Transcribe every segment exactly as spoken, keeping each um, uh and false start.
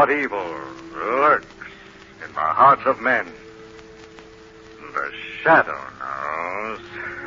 what evil lurks in the hearts of men. The Shadow knows.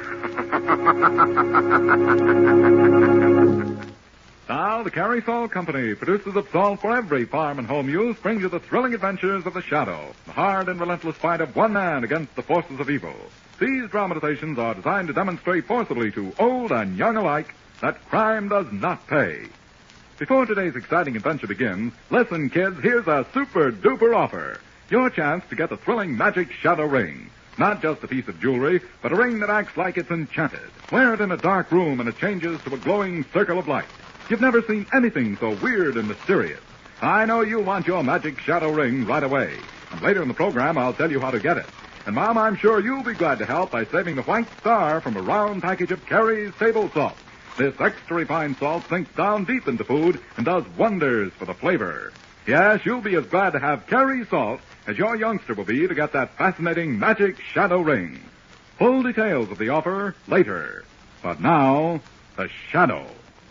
Now, the Carey Salt Company, producers of salt for every farm and home use, brings you the thrilling adventures of the Shadow, the hard and relentless fight of one man against the forces of evil. These dramatizations are designed to demonstrate forcibly to old and young alike that crime does not pay. Before today's exciting adventure begins, listen, kids, here's a super-duper offer. Your chance to get the thrilling magic Shadow ring. Not just a piece of jewelry, but a ring that acts like it's enchanted. Wear it in a dark room and it changes to a glowing circle of light. You've never seen anything so weird and mysterious. I know you want your magic Shadow ring right away. And later in the program, I'll tell you how to get it. And, Mom, I'm sure you'll be glad to help by saving the white star from a round package of Carey's table salt. This extra refined salt sinks down deep into food and does wonders for the flavor. Yes, you'll be as glad to have Carey salt as your youngster will be to get that fascinating magic Shadow ring. Full details of the offer later. But now, the Shadow.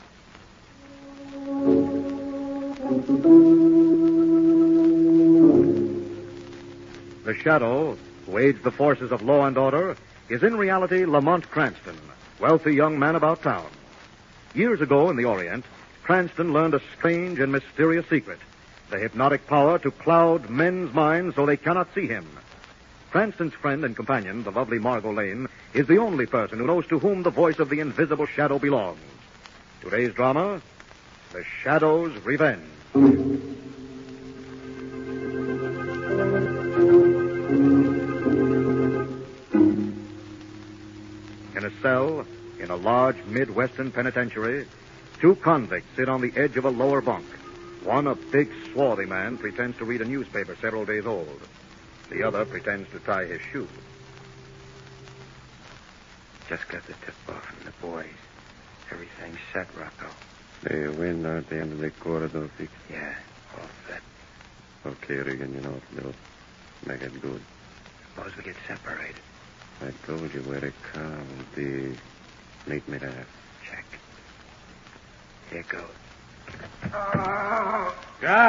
The Shadow, who aids the forces of law and order, is in reality Lamont Cranston, wealthy young man about town. Years ago in the Orient, Cranston learned a strange and mysterious secret, the hypnotic power to cloud men's minds so they cannot see him. Cranston's friend and companion, the lovely Margot Lane, is the only person who knows to whom the voice of the invisible Shadow belongs. Today's drama, The Shadow's Revenge. In a cell in a large Midwestern penitentiary, two convicts sit on the edge of a lower bunk. One, a big, swarthy man, pretends to read a newspaper several days old. The other pretends to tie his shoe. Just got the tip off from the boys. Everything's set, Rocco. They win at the end of the corridor fix. Yeah, all set. Okay, Regan, you know what to do. Make it good. Suppose we get separated. I told you where the car will be. Meet me there. Check. Here goes. God!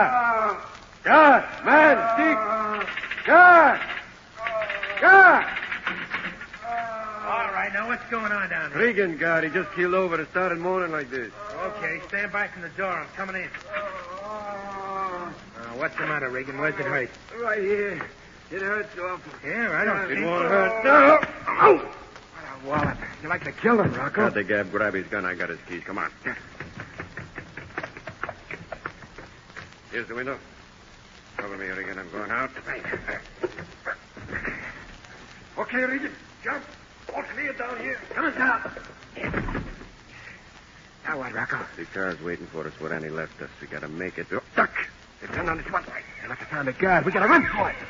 God! Man! Dick! God! God! All right, now what's going on down there? Regan, God, he just keeled over and started moaning like this. Okay, stand back from the door. I'm coming in. Uh, what's the matter, Regan? Where's it hurt? Right here. It hurts awful. Yeah, I don't It think won't so. hurt. No! Oh! What a wallop. You like to kill him, Rocco? Got the Gab. Grab his gun. I got his keys. Come on. Here's the window. Cover me, Regan. I'm going out. Okay, Regan. Jump. All clear down here. Come on down. Now what, Rocco? The car's waiting for us where Annie left us. We gotta make it. Duck. They're turning on this one side. They left us found the guard. We gotta run for it.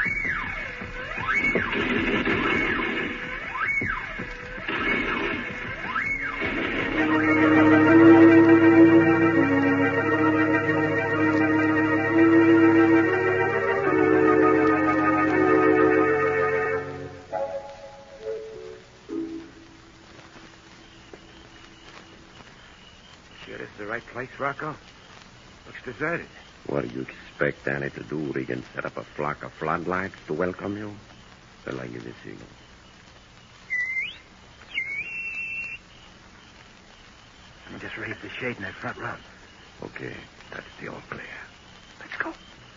Sure this is the right place, Rocco? Looks deserted. What do you expect Annie to do, Regan? Set up a flock of floodlights to welcome you? Well, I give you a signal. Let me just raise the shade in that front row. Okay, that's the all clear. Let's go.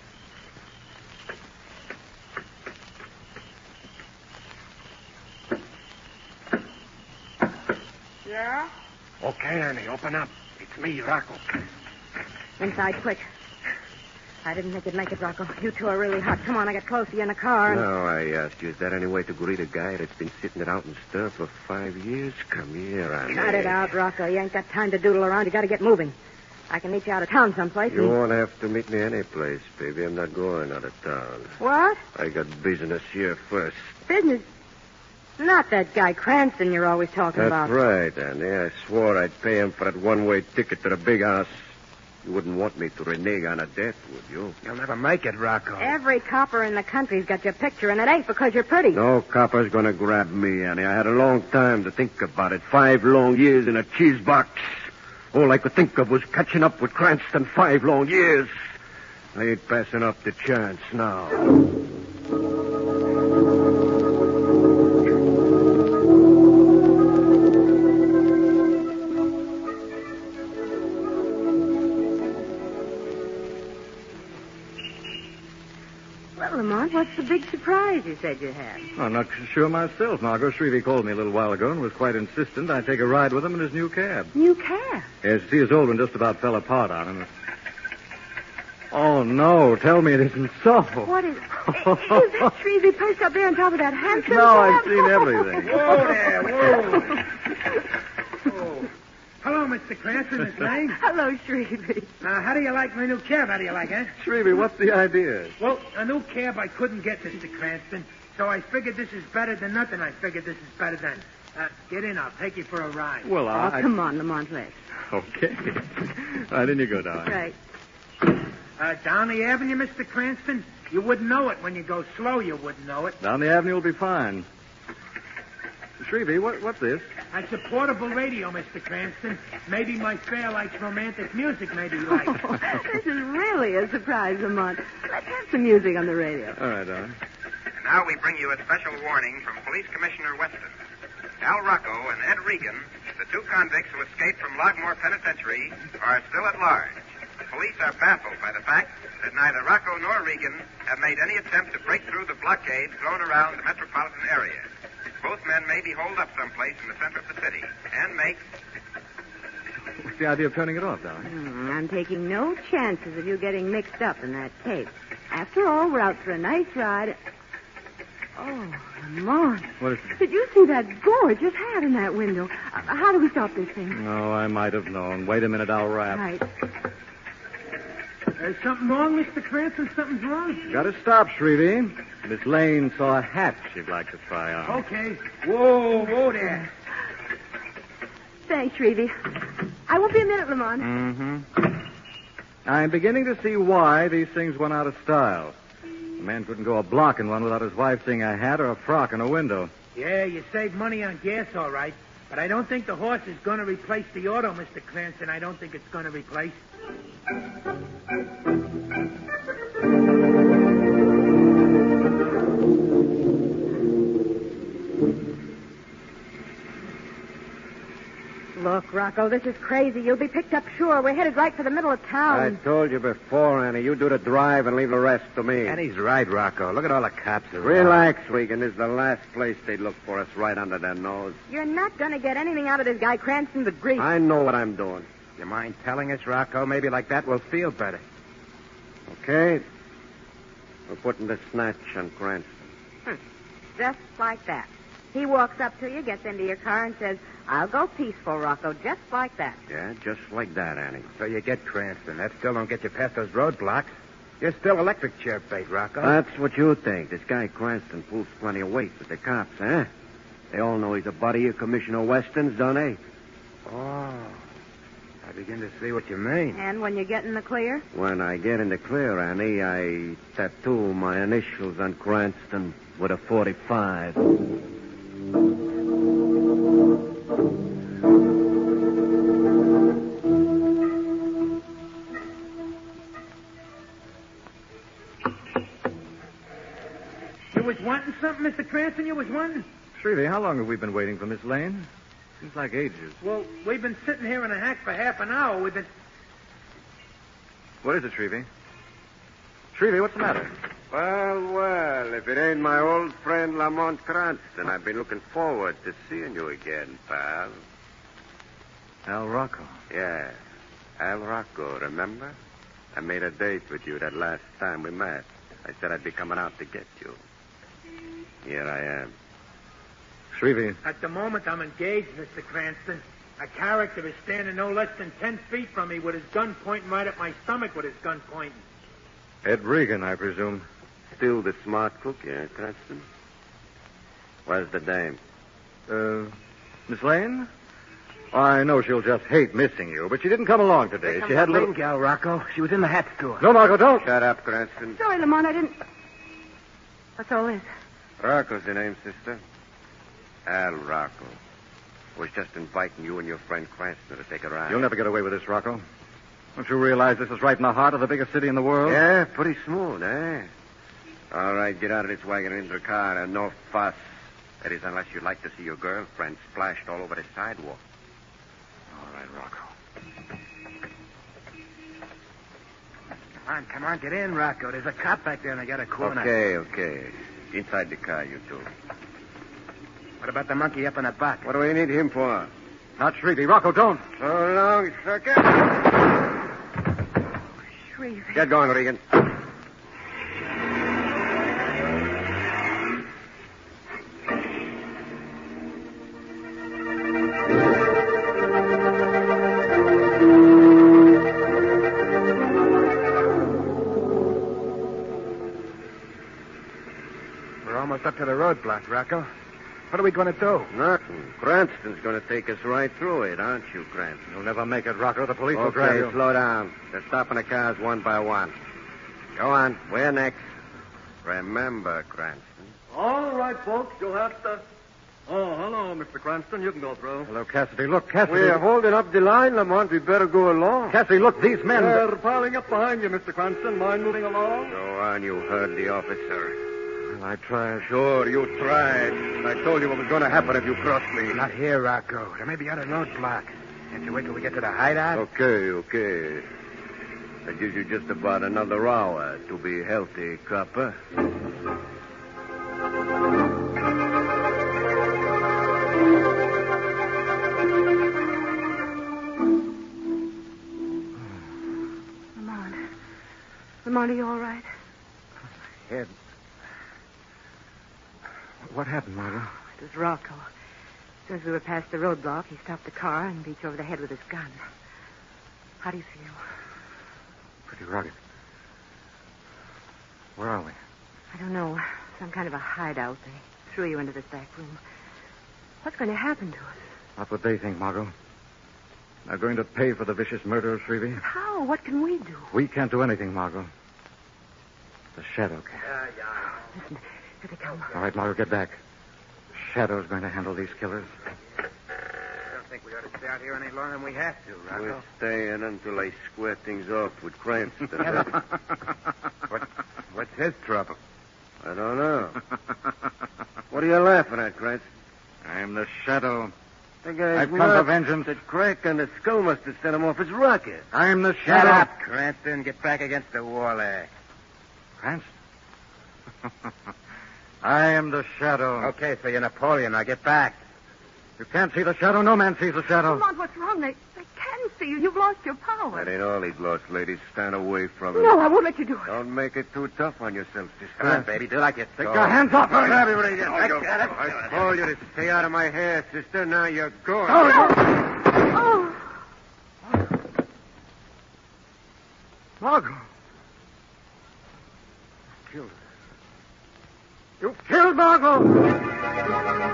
Yeah? Okay, Annie, open up. It's me, Rocco. Inside, quick. I didn't think you'd make it, Rocco. You two are really hot. Come on, I got close to you in the car. And... No, I asked you, is that any way to greet a guy that's been sitting it out in stir for five years? Come here, Annie. Cut it out, Rocco. You ain't got time to doodle around. You got to get moving. I can meet you out of town someplace. You and... won't have to meet me any place, baby. I'm not going out of town. What? I got business here first. Business? Not that guy Cranston you're always talking That's about. right, Annie. I swore I'd pay him for that one-way ticket to the big house. You wouldn't want me to renege on a debt, would you? You'll never make it, Rocco. Every copper in the country's got your picture, and it ain't because you're pretty. No copper's gonna grab me, Annie. I had a long time to think about it. Five long years in a cheese box. All I could think of was catching up with Cranston five long years. I ain't passing up the chance now. Well, Lamont, what's the big surprise you said you had? I'm not sure myself, Margot. Shrevey called me a little while ago and was quite insistent I take a ride with him in his new cab. New cab? Yes, see, his old one just about fell apart on him. Oh, no. Tell me it isn't so. What is... is that Shrevey perched up there on top of that handsome No, I've cab? seen everything. Whoa there, whoa. Oh. Hello, Mister Cranston, Miss Lane. Hello, Shrevey. Uh, how do you like my new cab? How do you like it? Shrevey, what's the idea? Well, a new cab I couldn't get, Mister Cranston, so I figured this is better than nothing. I figured this is better than. Uh, get in, I'll take you for a ride. Well, Oh, I... come on, Lamont, let's. Okay. Right, in you go, darling. Right. Uh, down the avenue, Mister Cranston? You wouldn't know it. When you go slow, you wouldn't know it. Down the avenue will be fine. Shrevey, what, what's this? It's a portable radio, Mister Cranston. Maybe my fair likes romantic music, maybe he likes. Oh, this is really a surprise, Lamont. Let's have some music on the radio. All right, darling. And now we bring you a special warning from Police Commissioner Weston. Al Rocco and Ed Regan, the two convicts who escaped from Logmore Penitentiary, are still at large. The police are baffled by the fact that neither Rocco nor Regan have made any attempt to break through the blockade thrown around the metropolitan area. Both men may be holed up someplace in the center of the city and make... What's the idea of turning it off, darling? Hmm, I'm taking no chances of you getting mixed up in that case. After all, we're out for a nice ride. Oh, Lamont. What is it? Did you see that gorgeous hat in that window? Uh, how do we stop this thing? No, I might have known. Wait a minute, I'll rap. Right. There's something wrong, Mister Cranston? Something's wrong? Gotta stop, Shrevey. Miss Lane saw a hat she'd like to try on. Okay. Whoa, whoa there. Thanks, Shrevey. I won't be a minute, Lamont. Mm-hmm. I'm beginning to see why these things went out of style. A man couldn't go a block in one without his wife seeing a hat or a frock in a window. Yeah, you save money on gas, all right. But I don't think the horse is going to replace the auto, Mister Cranston. I don't think it's going to replace. Look, Rocco, this is crazy. You'll be picked up sure. We're headed right for the middle of town. I told you before, Annie. You do the drive and leave the rest to me. And he's right, Rocco. Look at all the cops around. Relax, Regan. This is the last place they'd look for us, right under their nose. You're not going to get anything out of this guy Cranston but grief. I know what I'm doing. You mind telling us, Rocco? Maybe like that we'll feel better. Okay? We're putting the snatch on Cranston. Hmm. Just like that. He walks up to you, gets into your car, and says, I'll go peaceful, Rocco, just like that. Yeah, just like that, Annie. So you get Cranston. That still don't get you past those roadblocks. You're still electric chair bait, Rocco. That's what you think. This guy Cranston pulls plenty of weight with the cops, huh? They all know he's a buddy of Commissioner Weston's, don't they? Oh. I begin to see what you mean. And when you get in the clear? When I get in the clear, Annie, I tattoo my initials on Cranston with a forty-five. You was wanting something, Mister Cranston? You was wanting? Shrevey, how long have we been waiting for Miss Lane? Seems like ages. Well, we've been sitting here in a hack for half an hour. We've been... What is it, Shrevey? Shrevey, what's the matter? Well, well, if it ain't my old friend Lamont Cranston, I've been looking forward to seeing you again, pal. Al Rocco. Yeah, Al Rocco, remember? I made a date with you that last time we met. I said I'd be coming out to get you. Here I am. Shrevey. At the moment, I'm engaged, Mister Cranston. A character is standing no less than ten feet from me with his gun pointing right at my stomach with his gun pointing. Ed Regan, I presume. Still the smart cook, yeah, Cranston? Where's the dame? Uh, Miss Lane? I know she'll just hate missing you, but she didn't come along today. She had a little... gal, Rocco. She was in the hat store. No, Marco, don't. Shut up, Cranston. Sorry, Lamont, I didn't... What's all this? Rocco's the name, sister. Al Rocco. Was just inviting you and your friend Cranston to take a ride. You'll never get away with this, Rocco. Don't you realize this is right in the heart of the biggest city in the world? Yeah, pretty smooth, eh? All right, get out of this wagon and into the car, and no fuss. That is, unless you'd like to see your girlfriend splashed all over the sidewalk. All right, Rocco. Come on, come on, get in, Rocco. There's a cop back there, and I got a corner. Okay, okay. Inside the car, you two. What about the monkey up in the box? What do we need him for? Not Shrevey. Rocco, don't. So long, sucker. Shrevey. Get going, Regan. We're almost up to the roadblock, Rocco. What are we going to do? Nothing. Cranston's going to take us right through it, aren't you, Cranston? You'll never make it, Rocco. The police will grab Okay, you. slow down. They're stopping the cars one by one. Go on. Where next? Remember, Cranston. All right, folks. You'll have to... Oh, hello, Mister Cranston. You can go through. Hello, Cassidy. Look, Cassidy. We're holding up the line, Lamont. We better go along. Cassidy, look, these men... They're piling up behind you, Mister Cranston. Mind moving along? Go on. You heard the officer. Well, I tried. Sure, you tried. I told you what was going to happen if you crossed me. Not here, Rocco. They may be on a roadblock. Can't you wait till we get to the hideout? Okay, okay. That gives you just about another hour to be healthy, copper. Lamont. Lamont, are you all right? Head. What happened, Margot? It was Rocco. As soon as we were past the roadblock, he stopped the car and beat you over the head with his gun. How do you feel? Pretty rugged. Where are we? I don't know. Some kind of a hideout. They threw you into this back room. What's going to happen to us? What would they think, Margot? They're going to pay for the vicious murder of Shrevey? How? What can we do? We can't do anything, Margot. The Shadow can. Listen, here they come. All right, Margot, get back. The Shadow's going to handle these killers. I don't think we ought to stay out here any longer than we have to, Rocco. We're staying until I square things off with Cranston. What, what's his trouble? I don't know. What are you laughing at, Cranston? I'm the Shadow. The guy's I've come nuts. for vengeance. That crack on the skull must have sent him off his rocket. I'm the Shut Shadow. up, Cranston. Get back against the wall there. Cranston? I am the Shadow. Okay, so you're Napoleon. Now get back. You can't see the Shadow. No man sees the Shadow. Lamont, what's wrong? They, they can see you. You've lost your power. That ain't all he's lost, ladies. Stand away from him. No, I won't let you do it. Don't make it too tough on yourself, sister. Come on, baby. Do like you Take told. your hands off her. Grab him, Regan. I got it. I told you to stay out of my hair, sister. Now you're going. Oh. Margot. You killed her. You killed Margot!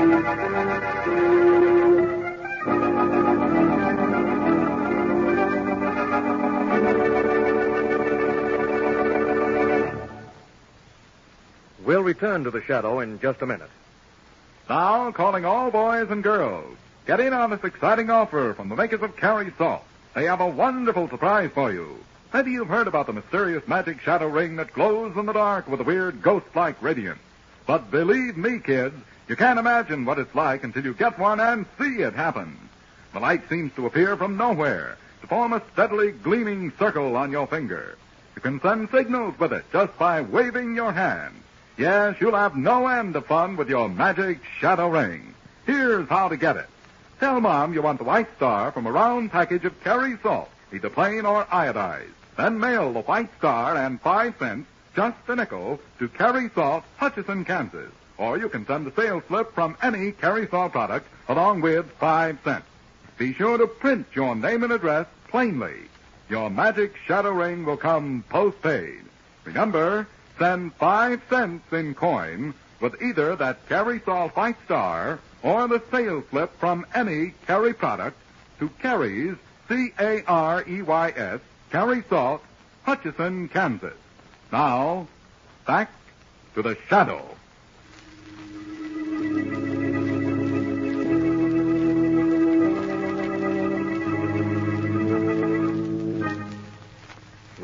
We'll return to the Shadow in just a minute. Now, calling all boys and girls. Get in on this exciting offer from the makers of Carrie Salt. They have a wonderful surprise for you. Maybe you've heard about the mysterious magic shadow ring that glows in the dark with a weird ghost-like radiance. But believe me, kids, you can't imagine what it's like until you get one and see it happen. The light seems to appear from nowhere, to form a steadily gleaming circle on your finger. You can send signals with it just by waving your hand. Yes, you'll have no end of fun with your magic shadow ring. Here's how to get it. Tell Mom you want the white star from a round package of Carrie Salt, either plain or iodized. Then mail the white star and five cents, just a nickel, to Carrie Salt, Hutchison, Kansas. Or you can send the sales slip from any Carrie Salt product along with five cents. Be sure to print your name and address plainly. Your magic shadow ring will come postpaid. Remember, send five cents in coin with either that Carrie Salt White Star or the sales slip from any Carrie product to Carrie's, C A R E Y S, Carrie Salt, Hutchison, Kansas. Now, back to the Shadow.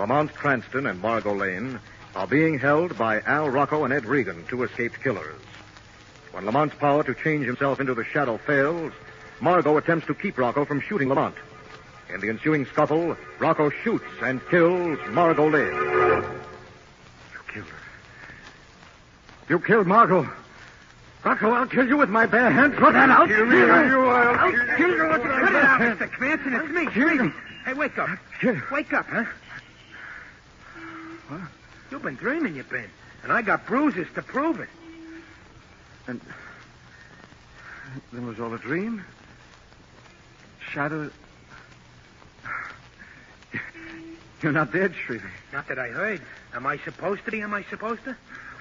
Lamont Cranston and Margot Lane are being held by Al Rocco and Ed Regan, two escaped killers. When Lamont's power to change himself into the Shadow fails, Margot attempts to keep Rocco from shooting Lamont. In the ensuing scuffle, Rocco shoots and kills Margot Lane. You killed her. You killed Margot. Rocco, I'll kill you with my bare hands. Put that out. Kill me, you. I'll, I'll kill, kill you. you with my Cut bare it out, hands. Mister Cranston, it's me, Dreamy. Hey, wake up. Wake up, huh? What? You've been dreaming, you've been. And I got bruises to prove it. And then was all a dream? Shadow... You're not dead, Shrevey. Not that I heard. Am I supposed to be? Am I supposed to? I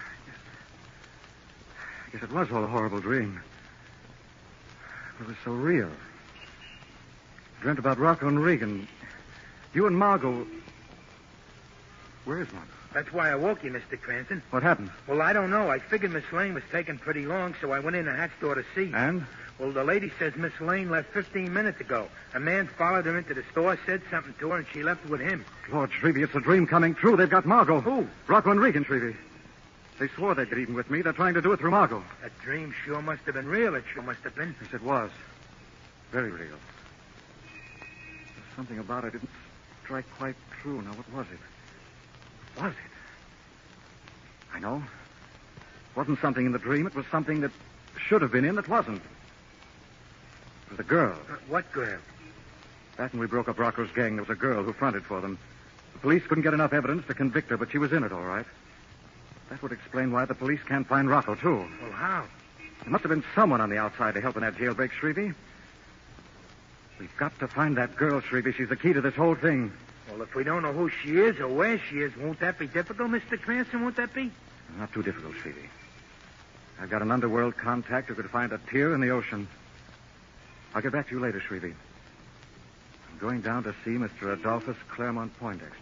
guess it was all a horrible dream. It was so real. I dreamt about Rocco and Regan. You and Margot... Where is Margot? That's why I woke you, Mister Cranston. What happened? Well, I don't know. I figured Miss Lane was taking pretty long, so I went in the hat store to see. And? Well, the lady says Miss Lane left fifteen minutes ago. A man followed her into the store, said something to her, and she left with him. Lord, Shrevey, it's a dream coming true. They've got Margot. Who? Rocco and Regan, Shrevey. They swore they'd get even with me. They're trying to do it through Margot. That dream sure must have been real. It sure must have been. Yes, it was. Very real. There's something about it didn't strike quite true. Now, what was it? Was it? I know. It wasn't something in the dream. It was something that should have been in that wasn't. It was a girl. Uh, what girl? Back when we broke up Rocco's gang, there was a girl who fronted for them. The police couldn't get enough evidence to convict her, but she was in it, all right. That would explain why the police can't find Rocco, too. Well, how? There must have been someone on the outside to help in that jailbreak, Shrevey. We've got to find that girl, Shrevey. She's the key to this whole thing. Well, if we don't know who she is or where she is, won't that be difficult, Mister Cranston? Won't that be? Not too difficult, Shrevey. I've got an underworld contact who could find a tear in the ocean. I'll get back to you later, Shrevey. I'm going down to see Mister Adolphus Claremont Poindexter.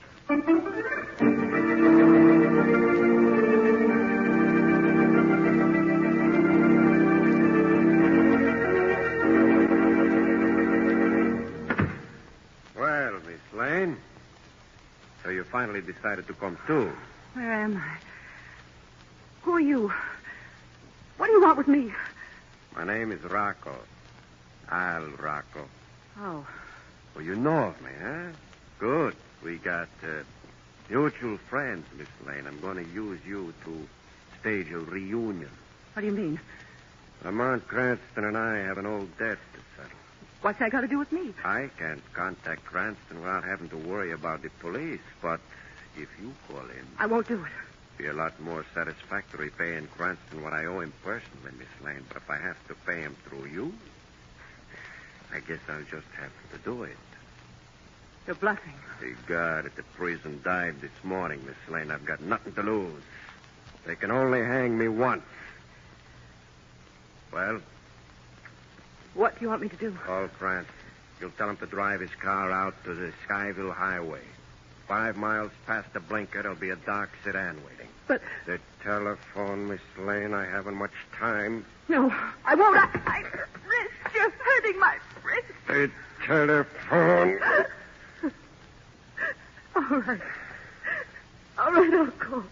Well, Miss Lane, so you finally decided to come too. Where am I? Who are you? What do you want with me? My name is Rocco. Al Rocco. Oh. Well, you know of me, huh? Good. We got uh, mutual friends, Miss Lane. I'm going to use you to stage a reunion. What do you mean? Lamont Cranston and I have an old debt to settle. What's that got to do with me? I can't contact Cranston without having to worry about the police, but if you call in... I won't do it. Be a lot more satisfactory paying Cranston what I owe him personally, Miss Lane. But if I have to pay him through you, I guess I'll just have to do it. You're bluffing. The guard at the prison died this morning, Miss Lane. I've got nothing to lose. They can only hang me once. Well? What do you want me to do? Call Cranston. You'll tell him to drive his car out to the Skyville Highway. Five miles past the blinker, there'll be a dark sedan waiting. But... The telephone, Miss Lane. I haven't much time. No, I won't. I... I wrist. You're hurting my wrist. The telephone. All right. All right, I'll go.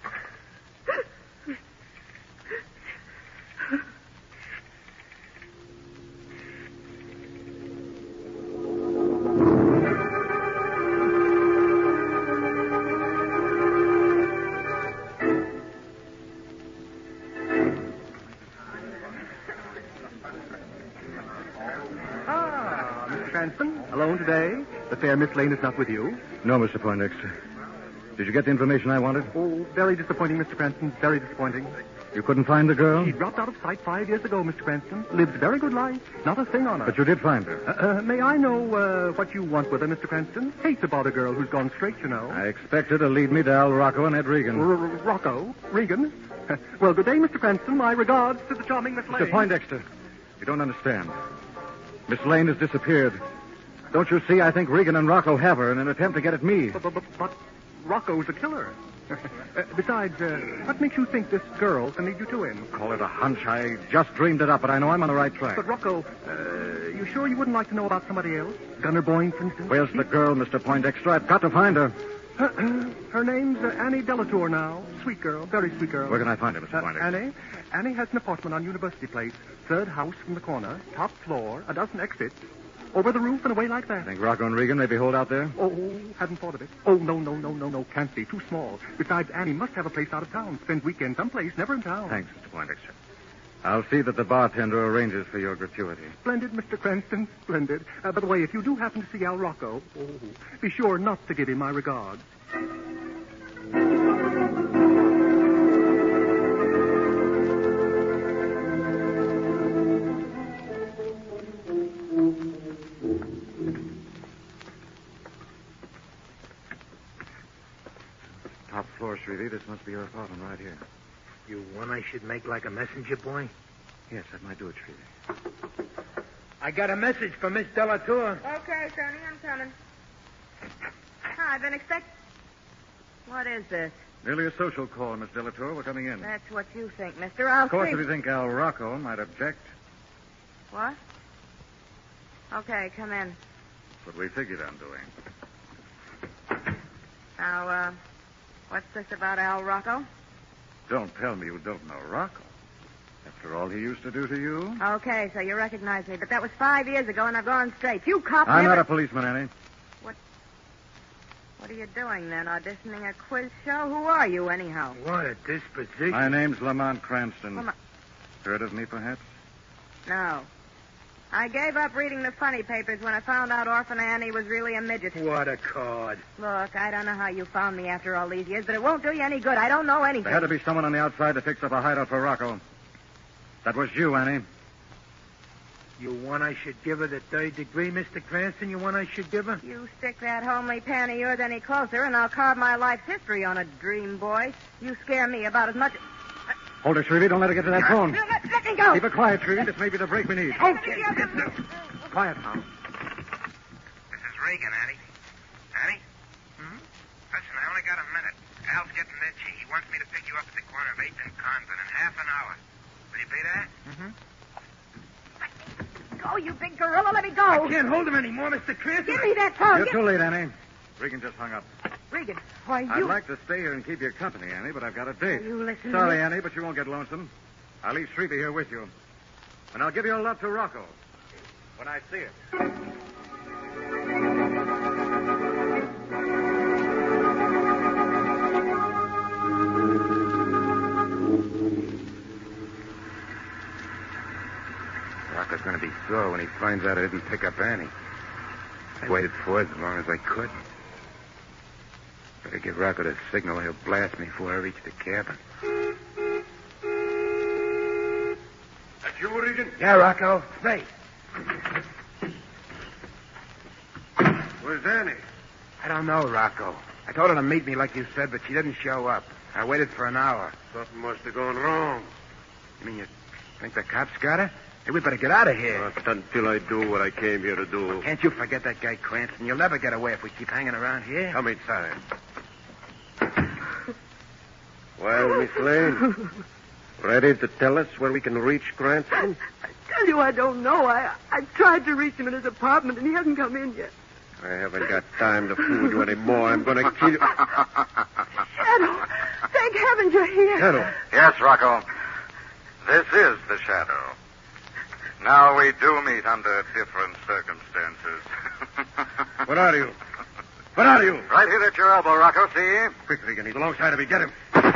Alone today? The fair Miss Lane is not with you? No, Mister Poindexter. Did you get the information I wanted? Oh, very disappointing, Mister Cranston. Very disappointing. You couldn't find the girl? She dropped out of sight five years ago, Mister Cranston. Lives very good life. Not a thing on her. But you did find her. Uh, uh, may I know uh, what you want with her, Mister Cranston? Hate to bother a girl who's gone straight, you know. I expect her to lead me to Al Rocco and Ed Regan. R- Rocco? Regan? Well, good day, Mister Cranston. My regards to the charming Miss Lane. Mister Poindexter, you don't understand. Miss Lane has disappeared. Don't you see? I think Regan and Rocco have her in an attempt to get at me. But, but, but, but Rocco's a killer. uh, besides, uh, what makes you think this girl can lead you to him? Call it a hunch. I just dreamed it up, but I know I'm on the right track. But, Rocco, uh, you sure you wouldn't like to know about somebody else? Gunner Boyne, for instance? Where's the girl, Mister Poindexter? I've got to find her. Her name's uh, Annie Delatour now. Sweet girl, very sweet girl. Where can I find her, Mister Uh, Poindexter? Annie? Annie has an apartment on University Place. Third house from the corner. Top floor. A dozen exits. Over the roof and away like that. Think Rocco and Regan may be holed out there? Oh, hadn't thought of it. Oh, no, no, no, no, no. Can't be. Too small. Besides, Annie must have a place out of town. Spend weekend someplace, never in town. Thanks, Mister Poindexter. I'll see that the bartender arranges for your gratuity. Splendid, Mister Cranston. Splendid. Uh, by the way, if you do happen to see Al Rocco, oh, be sure not to give him my regards. Top floor, Shrevey. This must be your apartment right here. You one I should make like a messenger boy? Yes, that might do it, Shrevey. I got a message from Miss Delatour. Okay, Sonny, I'm coming. Hi, I've been expect... What is this? Merely a social call, Miss Delatour. We're coming in. That's what you think, mister. I'll Of course, see. if you think Al Rocco might object, What? Okay, come in. that's what we figured on doing. Now, uh, what's this about Al Rocco? Don't tell me you don't know Rocco. After all he used to do to you? Okay, so you recognize me, but that was five years ago, and I've gone straight. You cops I'm never... not a policeman, Annie. What are you doing, then? Auditioning a quiz show? Who are you, anyhow? What a disposition. My name's Lamont Cranston. Well, my- Heard of me, perhaps? No. I gave up reading the funny papers when I found out Orphan Annie was really a midget. What a card. Look, I don't know how you found me after all these years, but it won't do you any good. I don't know anything. There had to be someone on the outside to fix up a hideout for Rocco. That was you, Annie. You one I should give her the third degree, Mister Cranston? You one I should give her? You stick that homely pan of yours any closer, and I'll carve my life's history on a dream, boy. You scare me about as much... Hold her, Shrevey. Don't let her get to that phone. Let, let me go. Keep it quiet, Shrevey. This may be the break we need. Okay. Quiet now. This is Regan, Annie. Annie? Hmm? Listen, I only got a minute. Al's getting itchy. He wants me to pick you up at the corner of eighth and Convent in half an hour. Will you be there? Mm-hmm. Go, you big gorilla. Let me go. I can't hold him anymore, Mister Cranston. Give me that phone. You're Give- too late, Annie. Regan just hung up. Regan, why, I'd you... like to stay here and keep you company, Annie, but I've got a date. You listen to Sorry, me. Annie, but you won't get lonesome. I'll leave Shrevey here with you. And I'll give your love to Rocco when I see it. Rocco's going to be sore when he finds out I didn't pick up Annie. I waited for it as long as I could. Better give Rocco the signal. He'll blast me before I reach the cabin. That you, Regan? Yeah, Rocco. It's me. Where's Annie? I don't know, Rocco. I told her to meet me like you said, but she didn't show up. I waited for an hour. Something must have gone wrong. You mean you think the cops got her? Hey, we better get out of here. Not until I do what I came here to do. Can't you forget that guy Cranston? You'll never get away if we keep hanging around here. Come inside. Well, Miss Lane, ready to tell us where we can reach Cranston? I tell you, I don't know. I I tried to reach him in his apartment, and he hasn't come in yet. I haven't got time to fool you anymore. I'm going to kill you. Shadow, thank heavens you're here. Shadow. Yes, Rocco. This is the Shadow. Now we do meet under different circumstances. What are you? What are you? Right here at your elbow, Rocco, see? Quick, Regan. He's alongside of me. Get him.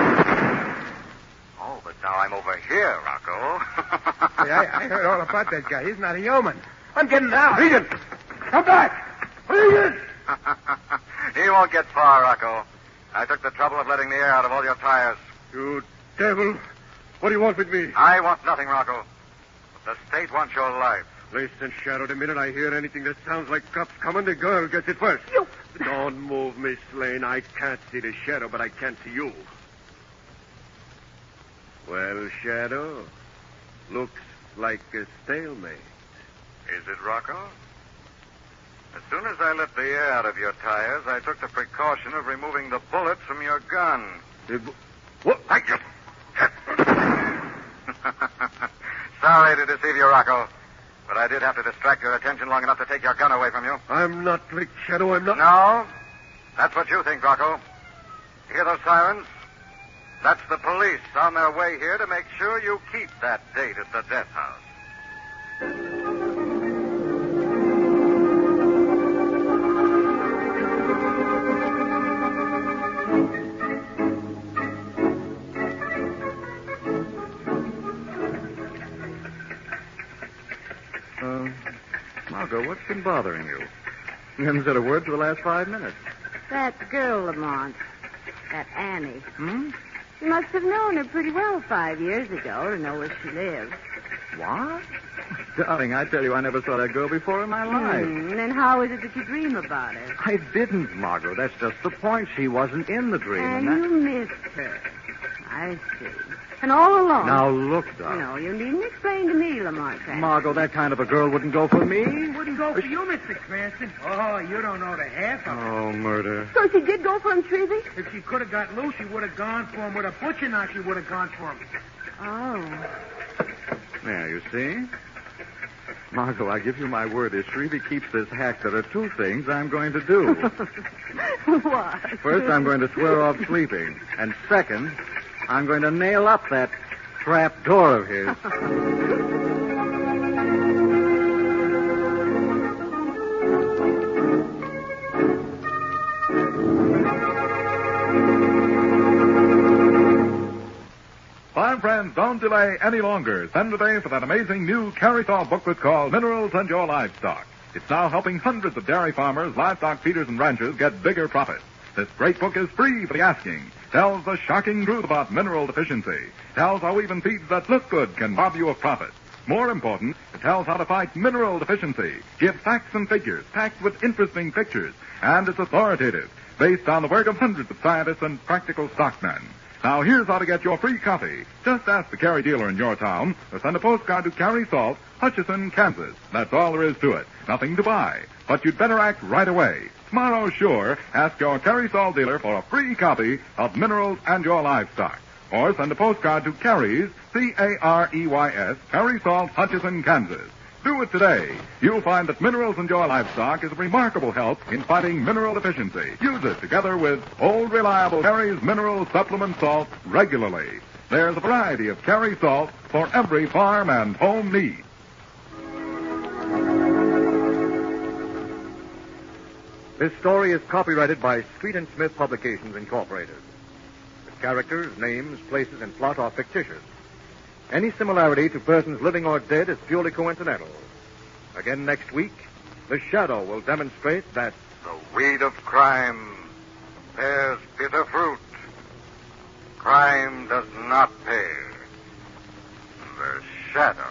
Oh, but now I'm over here, Rocco. Hey, I, I heard all about that guy. He's not a yeoman. I'm getting out. Regan! Come back! Regan! He won't get far, Rocco. I took the trouble of letting the air out of all your tires. You devil. What do you want with me? I want nothing, Rocco. The state wants your life. Listen, Shadow, the minute I hear anything that sounds like cops coming, the girl gets it first. You... Don't move, Miss Lane. I can't see the Shadow, but I can see you. Well, Shadow, looks like a stalemate. Is it, Rocco? As soon as I let the air out of your tires, I took the precaution of removing the bullets from your gun. Uh, What? I just... Sorry to deceive you, Rocco, but I did have to distract your attention long enough to take your gun away from you. I'm not tricked, Shadow. I'm not... No? That's what you think, Rocco. You hear those sirens? That's the police on their way here to make sure you keep that date at the death house. Uh, Margot, what's been bothering you? You haven't said a word for the last five minutes. That girl, Lamont. That Annie. Hmm? You must have known her pretty well five years ago to know where she lives. What? Darling, I tell you, I never saw that girl before in my life. Hmm, and then how is it that you dream about her? I didn't, Margot. That's just the point. She wasn't in the dream. And that... you missed her. I see. And all along. Now, look, darling. No, you needn't explain to me, Lamont Cranston. Margot, that kind of a girl wouldn't go for me. Wouldn't go for you, Mister Cranston. Oh, you don't know the half of it. Oh, murder. So she did go for him, Treasy? If she could have got loose, she would have gone for him. With a butcher knife, she would have gone for him. Oh. There, you see? Margot, I give you my word, if Shrevey keeps this hack, there are two things I'm going to do. What? First, I'm going to swear off sleeping. And second, I'm going to nail up that trap door of his. Fine friends, don't delay any longer. Send today for that amazing new Carry-Saw booklet called Minerals and Your Livestock. It's now helping hundreds of dairy farmers, livestock feeders, and ranchers get bigger profits. This great book is free for the asking. Tells the shocking truth about mineral deficiency. Tells how even feeds that look good can rob you of profit. More important, it tells how to fight mineral deficiency. Gives facts and figures, packed with interesting pictures. And it's authoritative, based on the work of hundreds of scientists and practical stockmen. Now, here's how to get your free copy. Just ask the Cary dealer in your town or send a postcard to Cary Salt, Hutchison, Kansas. That's all there is to it. Nothing to buy. But you'd better act right away. Tomorrow, sure, ask your Cary Salt dealer for a free copy of Minerals and Your Livestock. Or send a postcard to Cary's, C A R E Y S, Cary Salt, Hutchison, Kansas. Do it today. You'll find that Minerals and Your Livestock is a remarkable help in fighting mineral deficiency. Use it together with old reliable Cary's Mineral Supplement Salt regularly. There's a variety of Cary salt for every farm and home need. This story is copyrighted by Street and Smith Publications, Incorporated. The characters, names, places, and plot are fictitious. Any similarity to persons living or dead is purely coincidental. Again next week, The Shadow will demonstrate that The weed of crime bears bitter fruit. Crime does not pay. The Shadow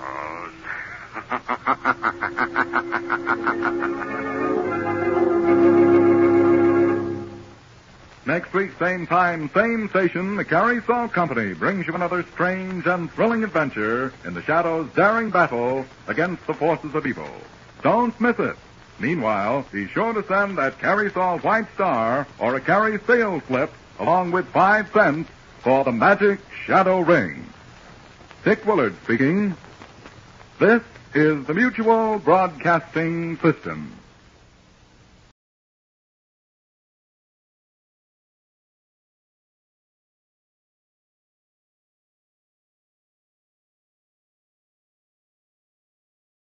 knows. Next week, same time, same station, the Cary Salt Company brings you another strange and thrilling adventure in the Shadow's daring battle against the forces of evil. Don't miss it. Meanwhile, be sure to send that Cary Salt White Star or a Cary sales slip along with five cents for the magic Shadow Ring. Dick Willard speaking. This is the Mutual Broadcasting System.